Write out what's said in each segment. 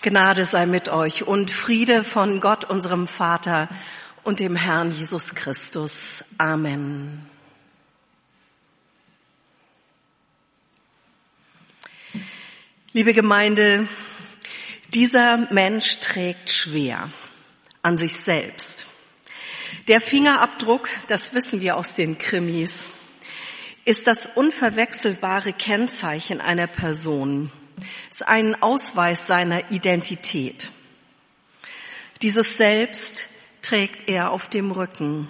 Gnade sei mit euch und Friede von Gott, unserem Vater und dem Herrn Jesus Christus. Amen. Liebe Gemeinde, dieser Mensch trägt schwer an sich selbst. Der Fingerabdruck, das wissen wir aus den Krimis, ist das unverwechselbare Kennzeichen einer Person. Es ist ein Ausweis seiner Identität. Dieses Selbst trägt er auf dem Rücken.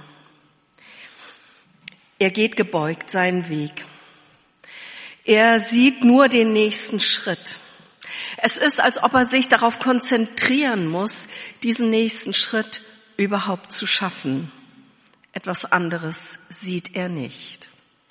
Er geht gebeugt seinen Weg. Er sieht nur den nächsten Schritt. Es ist, als ob er sich darauf konzentrieren muss, diesen nächsten Schritt überhaupt zu schaffen. Etwas anderes sieht er nicht.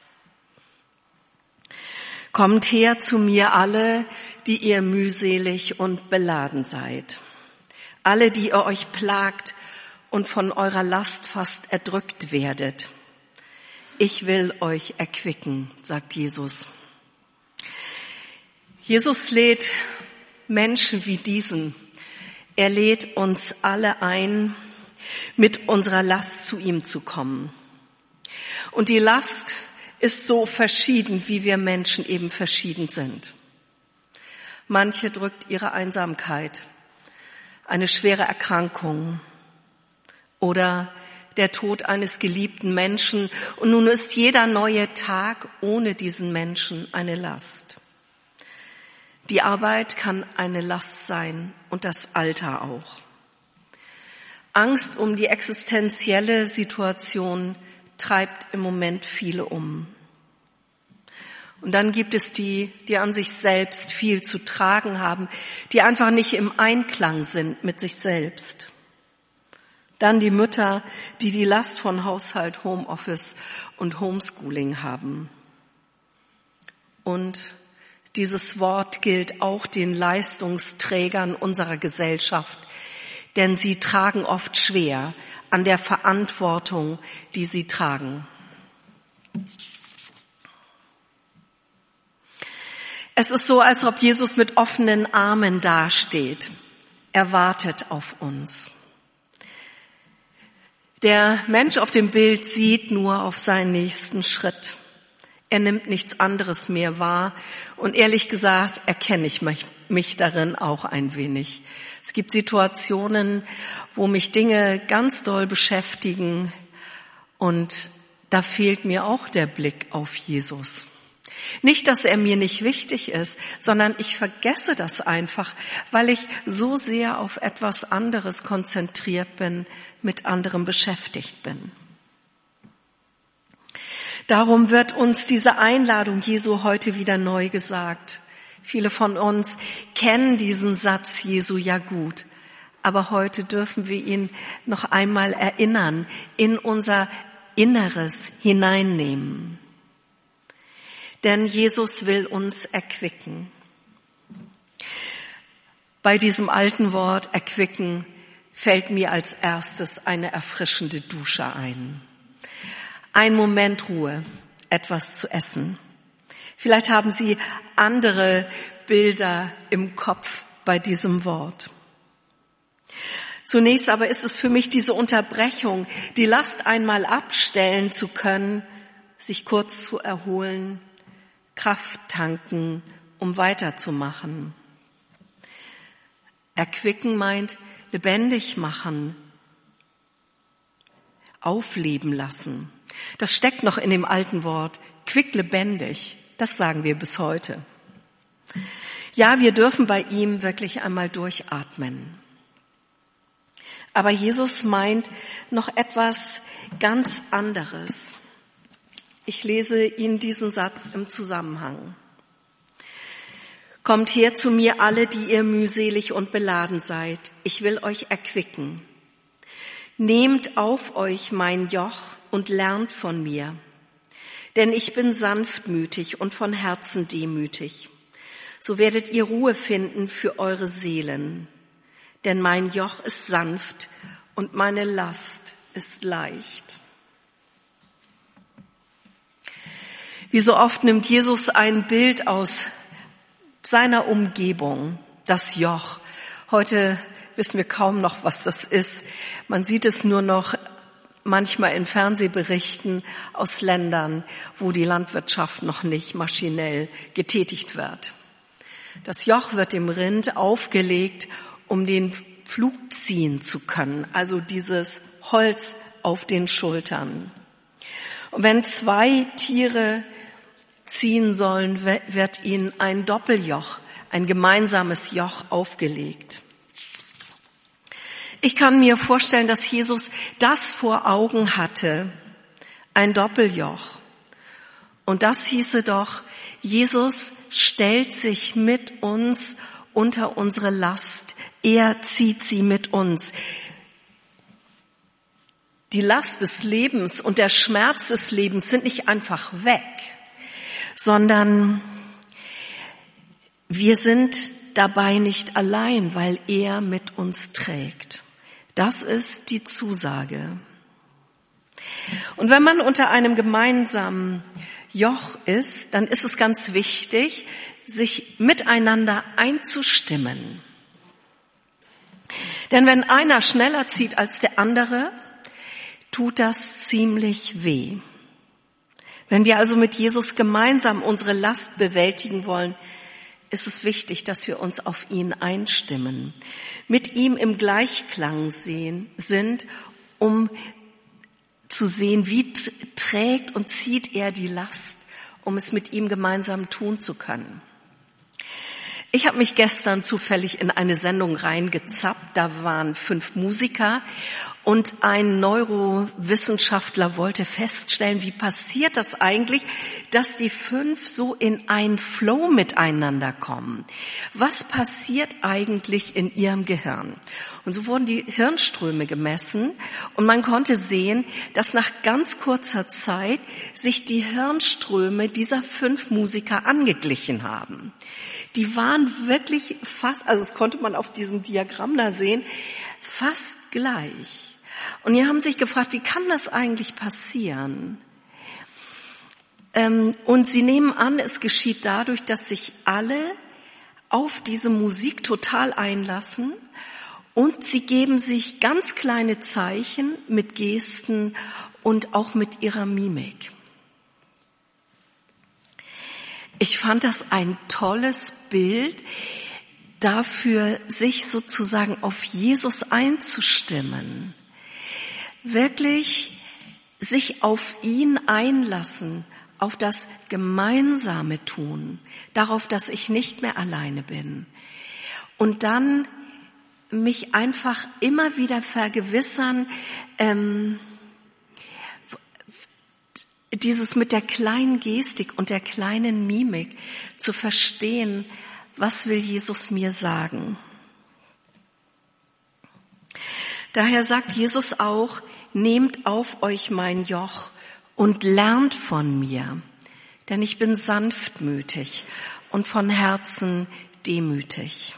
Kommt her zu mir alle, die ihr mühselig und beladen seid. Alle, die ihr euch plagt und von eurer Last fast erdrückt werdet. Ich will euch erquicken, sagt Jesus. Jesus lädt Menschen wie diesen. Er lädt uns alle ein, mit unserer Last zu ihm zu kommen. Und die Last ist so verschieden, wie wir Menschen eben verschieden sind. Manche drückt ihre Einsamkeit, eine schwere Erkrankung oder der Tod eines geliebten Menschen. Und nun ist jeder neue Tag ohne diesen Menschen eine Last. Die Arbeit kann eine Last sein und das Alter auch. Angst um die existenzielle Situation treibt im Moment viele um. Und dann gibt es die an sich selbst viel zu tragen haben, die einfach nicht im Einklang sind mit sich selbst. Dann die Mütter, die die Last von Haushalt, Homeoffice und Homeschooling haben. Und dieses Wort gilt auch den Leistungsträgern unserer Gesellschaft, denn sie tragen oft schwer an der Verantwortung, die sie tragen. Es ist so, als ob Jesus mit offenen Armen dasteht. Er wartet auf uns. Der Mensch auf dem Bild sieht nur auf seinen nächsten Schritt. Er nimmt nichts anderes mehr wahr und ehrlich gesagt erkenne ich mich darin auch ein wenig. Es gibt Situationen, wo mich Dinge ganz doll beschäftigen und da fehlt mir auch der Blick auf Jesus. Nicht, dass er mir nicht wichtig ist, sondern ich vergesse das einfach, weil ich so sehr auf etwas anderes konzentriert bin, mit anderem beschäftigt bin. Darum wird uns diese Einladung Jesu heute wieder neu gesagt. Viele von uns kennen diesen Satz Jesu ja gut, aber heute dürfen wir ihn noch einmal erinnern, in unser Inneres hineinnehmen. Denn Jesus will uns erquicken. Bei diesem alten Wort erquicken fällt mir als erstes eine erfrischende Dusche ein. Ein Moment Ruhe, etwas zu essen. Vielleicht haben Sie andere Bilder im Kopf bei diesem Wort. Zunächst aber ist es für mich diese Unterbrechung, die Last einmal abstellen zu können, sich kurz zu erholen, Kraft tanken, um weiterzumachen. Erquicken meint lebendig machen, aufleben lassen. Das steckt noch in dem alten Wort, quicklebendig. Das sagen wir bis heute. Ja, wir dürfen bei ihm wirklich einmal durchatmen. Aber Jesus meint noch etwas ganz anderes. Ich lese Ihnen diesen Satz im Zusammenhang. Kommt her zu mir alle, die ihr mühselig und beladen seid. Ich will euch erquicken. Nehmt auf euch mein Joch und lernt von mir. Denn ich bin sanftmütig und von Herzen demütig. So werdet ihr Ruhe finden für eure Seelen. Denn mein Joch ist sanft und meine Last ist leicht. Wie so oft nimmt Jesus ein Bild aus seiner Umgebung, das Joch. Heute wissen wir kaum noch, was das ist. Man sieht es nur noch manchmal in Fernsehberichten aus Ländern, wo die Landwirtschaft noch nicht maschinell getätigt wird. Das Joch wird dem Rind aufgelegt, um den Pflug ziehen zu können, also dieses Holz auf den Schultern. Und wenn 2 Tiere ziehen sollen, wird ihnen ein Doppeljoch, ein gemeinsames Joch aufgelegt. Ich kann mir vorstellen, dass Jesus das vor Augen hatte, ein Doppeljoch. Und das hieße doch, Jesus stellt sich mit uns unter unsere Last. Er zieht sie mit uns. Die Last des Lebens und der Schmerz des Lebens sind nicht einfach weg, sondern wir sind dabei nicht allein, weil er mit uns trägt. Das ist die Zusage. Und wenn man unter einem gemeinsamen Joch ist, dann ist es ganz wichtig, sich miteinander einzustimmen. Denn wenn einer schneller zieht als der andere, tut das ziemlich weh. Wenn wir also mit Jesus gemeinsam unsere Last bewältigen wollen, ist es wichtig, dass wir uns auf ihn einstimmen, mit ihm im Gleichklang sind, um zu sehen, wie trägt und zieht er die Last, um es mit ihm gemeinsam tun zu können. Ich habe mich gestern zufällig in eine Sendung reingezappt, da waren 5 Musiker und ein Neurowissenschaftler wollte feststellen, wie passiert das eigentlich, dass die 5 so in einen Flow miteinander kommen. Was passiert eigentlich in ihrem Gehirn? Und so wurden die Hirnströme gemessen und man konnte sehen, dass nach ganz kurzer Zeit sich die Hirnströme dieser 5 Musiker angeglichen haben. Die waren wirklich fast, also das konnte man auf diesem Diagramm da sehen, fast gleich. Und die haben sich gefragt, wie kann das eigentlich passieren? Und sie nehmen an, es geschieht dadurch, dass sich alle auf diese Musik total einlassen und sie geben sich ganz kleine Zeichen mit Gesten und auch mit ihrer Mimik. Ich fand das ein tolles Bild dafür, sich sozusagen auf Jesus einzustimmen. Wirklich sich auf ihn einlassen, auf das gemeinsame Tun, darauf, dass ich nicht mehr alleine bin. Und dann mich einfach immer wieder vergewissern, dieses mit der kleinen Gestik und der kleinen Mimik zu verstehen, was will Jesus mir sagen? Daher sagt Jesus auch, nehmt auf euch mein Joch und lernt von mir, denn ich bin sanftmütig und von Herzen demütig.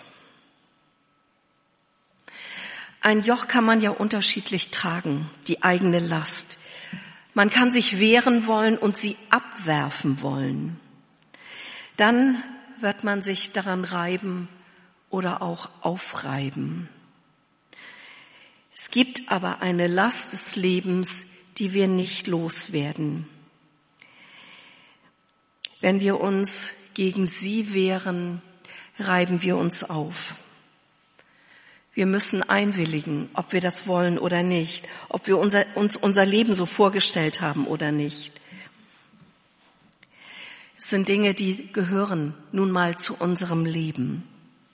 Ein Joch kann man ja unterschiedlich tragen, die eigene Last. Man kann sich wehren wollen und sie abwerfen wollen. Dann wird man sich daran reiben oder auch aufreiben. Es gibt aber eine Last des Lebens, die wir nicht loswerden. Wenn wir uns gegen sie wehren, reiben wir uns auf. Wir müssen einwilligen, ob wir das wollen oder nicht, ob wir uns unser Leben so vorgestellt haben oder nicht. Es sind Dinge, die gehören nun mal zu unserem Leben.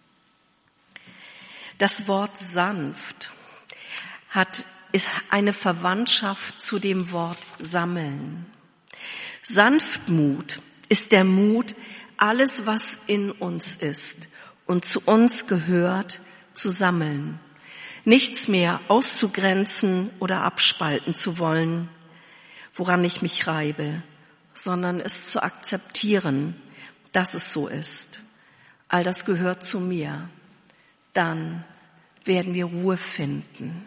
Das Wort sanft ist eine Verwandtschaft zu dem Wort sammeln. Sanftmut ist der Mut, alles, was in uns ist und zu uns gehört, zu sammeln, nichts mehr auszugrenzen oder abspalten zu wollen, woran ich mich reibe, sondern es zu akzeptieren, dass es so ist. All das gehört zu mir. Dann werden wir Ruhe finden.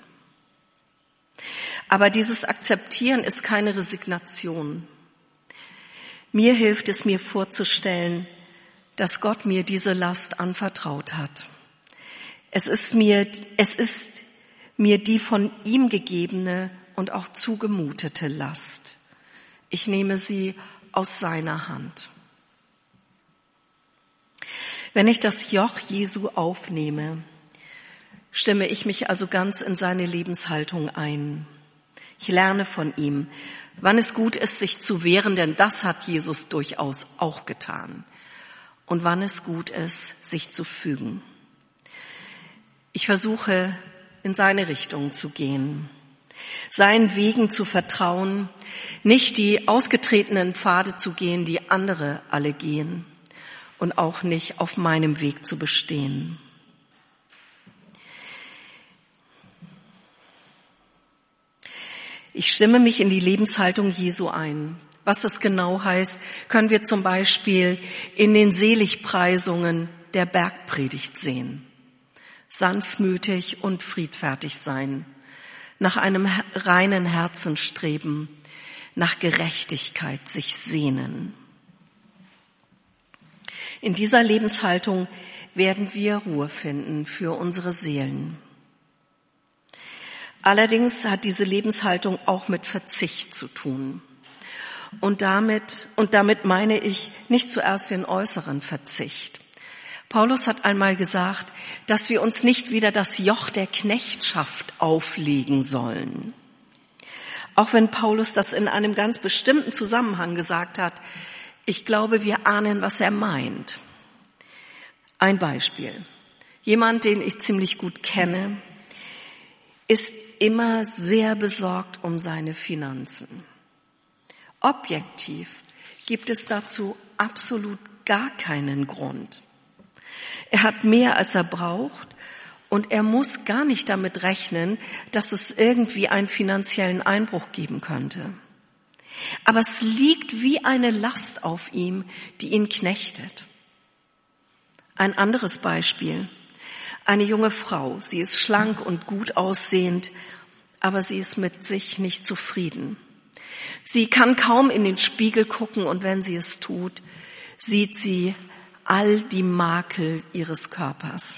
Aber dieses Akzeptieren ist keine Resignation. Mir hilft es, mir vorzustellen, dass Gott mir diese Last anvertraut hat. Es ist mir die von ihm gegebene und auch zugemutete Last. Ich nehme sie aus seiner Hand. Wenn ich das Joch Jesu aufnehme, stimme ich mich also ganz in seine Lebenshaltung ein. Ich lerne von ihm, wann es gut ist, sich zu wehren, denn das hat Jesus durchaus auch getan. Und wann es gut ist, sich zu fügen. Ich versuche, in seine Richtung zu gehen, seinen Wegen zu vertrauen, nicht die ausgetretenen Pfade zu gehen, die andere alle gehen, und auch nicht auf meinem Weg zu bestehen. Ich stimme mich in die Lebenshaltung Jesu ein. Was das genau heißt, können wir zum Beispiel in den Seligpreisungen der Bergpredigt sehen. Sanftmütig und friedfertig sein, nach einem reinen Herzen streben, nach Gerechtigkeit sich sehnen. In dieser Lebenshaltung werden wir Ruhe finden für unsere Seelen. Allerdings hat diese Lebenshaltung auch mit Verzicht zu tun. Und damit meine ich nicht zuerst den äußeren Verzicht. Paulus hat einmal gesagt, dass wir uns nicht wieder das Joch der Knechtschaft auflegen sollen. Auch wenn Paulus das in einem ganz bestimmten Zusammenhang gesagt hat, ich glaube, wir ahnen, was er meint. Ein Beispiel. Jemand, den ich ziemlich gut kenne, ist immer sehr besorgt um seine Finanzen. Objektiv gibt es dazu absolut gar keinen Grund. Er hat mehr, als er braucht, und er muss gar nicht damit rechnen, dass es irgendwie einen finanziellen Einbruch geben könnte. Aber es liegt wie eine Last auf ihm, die ihn knechtet. Ein anderes Beispiel. Eine junge Frau, sie ist schlank und gut aussehend, aber sie ist mit sich nicht zufrieden. Sie kann kaum in den Spiegel gucken und wenn sie es tut, sieht sie all die Makel ihres Körpers.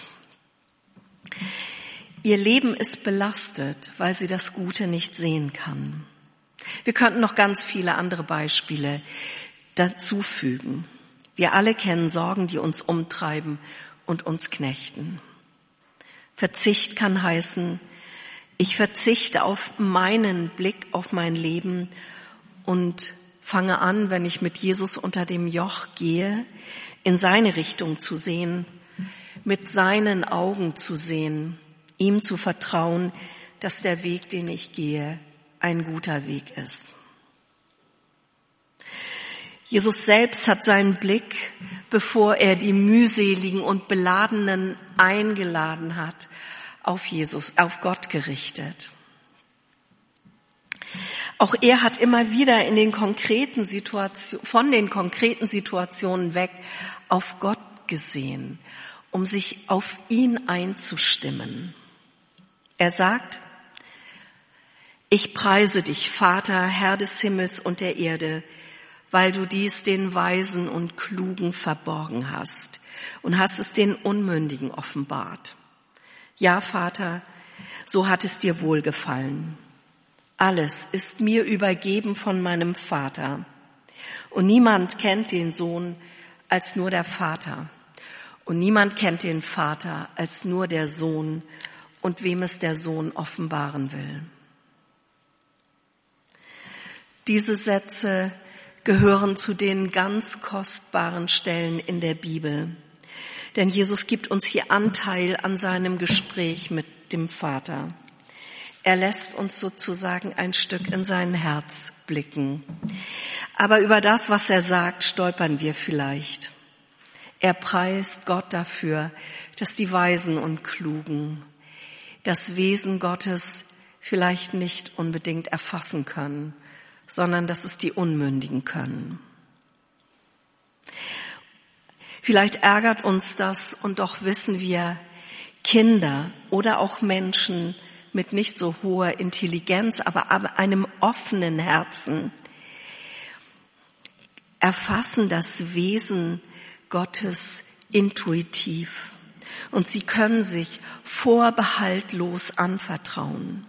Ihr Leben ist belastet, weil sie das Gute nicht sehen kann. Wir könnten noch ganz viele andere Beispiele dazu fügen. Wir alle kennen Sorgen, die uns umtreiben und uns knechten. Verzicht kann heißen, ich verzichte auf meinen Blick auf mein Leben und fange an, wenn ich mit Jesus unter dem Joch gehe, in seine Richtung zu sehen, mit seinen Augen zu sehen, ihm zu vertrauen, dass der Weg, den ich gehe, ein guter Weg ist. Jesus selbst hat seinen Blick, bevor er die mühseligen und Beladenen eingeladen hat, auf auf Gott gerichtet. Auch er hat immer wieder von den konkreten Situationen weg auf Gott gesehen, um sich auf ihn einzustimmen. Er sagt, ich preise dich, Vater, Herr des Himmels und der Erde, weil du dies den Weisen und Klugen verborgen hast und hast es den Unmündigen offenbart. Ja, Vater, so hat es dir wohlgefallen. Alles ist mir übergeben von meinem Vater. Und niemand kennt den Sohn als nur der Vater. Und niemand kennt den Vater als nur der Sohn und wem es der Sohn offenbaren will. Diese Sätze gehören zu den ganz kostbaren Stellen in der Bibel. Denn Jesus gibt uns hier Anteil an seinem Gespräch mit dem Vater. Er lässt uns sozusagen ein Stück in sein Herz blicken. Aber über das, was er sagt, stolpern wir vielleicht. Er preist Gott dafür, dass die Weisen und Klugen das Wesen Gottes vielleicht nicht unbedingt erfassen können, sondern dass es die Unmündigen können. Vielleicht ärgert uns das und doch wissen wir, Kinder oder auch Menschen mit nicht so hoher Intelligenz, aber einem offenen Herzen erfassen das Wesen Gottes intuitiv und sie können sich vorbehaltlos anvertrauen.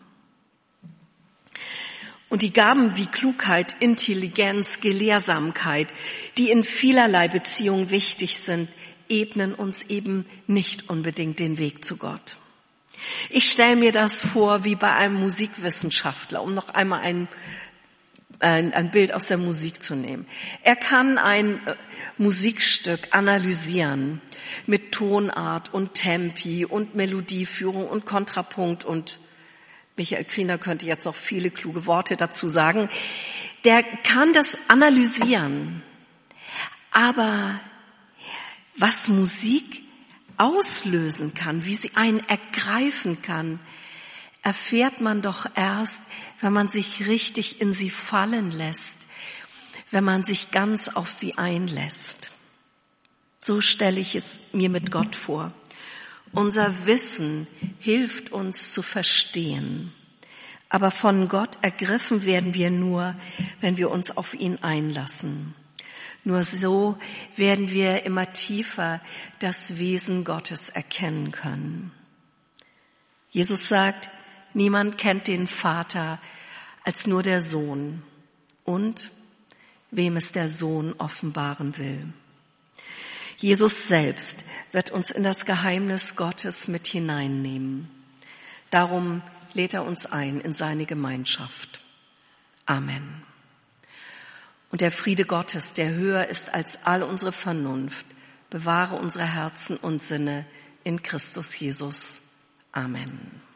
Und die Gaben wie Klugheit, Intelligenz, Gelehrsamkeit, die in vielerlei Beziehungen wichtig sind, ebnen uns eben nicht unbedingt den Weg zu Gott. Ich stelle mir das vor wie bei einem Musikwissenschaftler, um noch einmal ein Bild aus der Musik zu nehmen. Er kann ein Musikstück analysieren mit Tonart und Tempi und Melodieführung und Kontrapunkt, und Michael Kriener könnte jetzt noch viele kluge Worte dazu sagen. Der kann das analysieren. Aber was Musik auslösen kann, wie sie einen ergreifen kann, erfährt man doch erst, wenn man sich richtig in sie fallen lässt, wenn man sich ganz auf sie einlässt. So stelle ich es mir mit Gott vor. Unser Wissen hilft uns zu verstehen, aber von Gott ergriffen werden wir nur, wenn wir uns auf ihn einlassen. Nur so werden wir immer tiefer das Wesen Gottes erkennen können. Jesus sagt, niemand kennt den Vater als nur der Sohn und wem es der Sohn offenbaren will. Jesus selbst wird uns in das Geheimnis Gottes mit hineinnehmen. Darum lädt er uns ein in seine Gemeinschaft. Amen. Und der Friede Gottes, der höher ist als all unsere Vernunft, bewahre unsere Herzen und Sinne in Christus Jesus. Amen.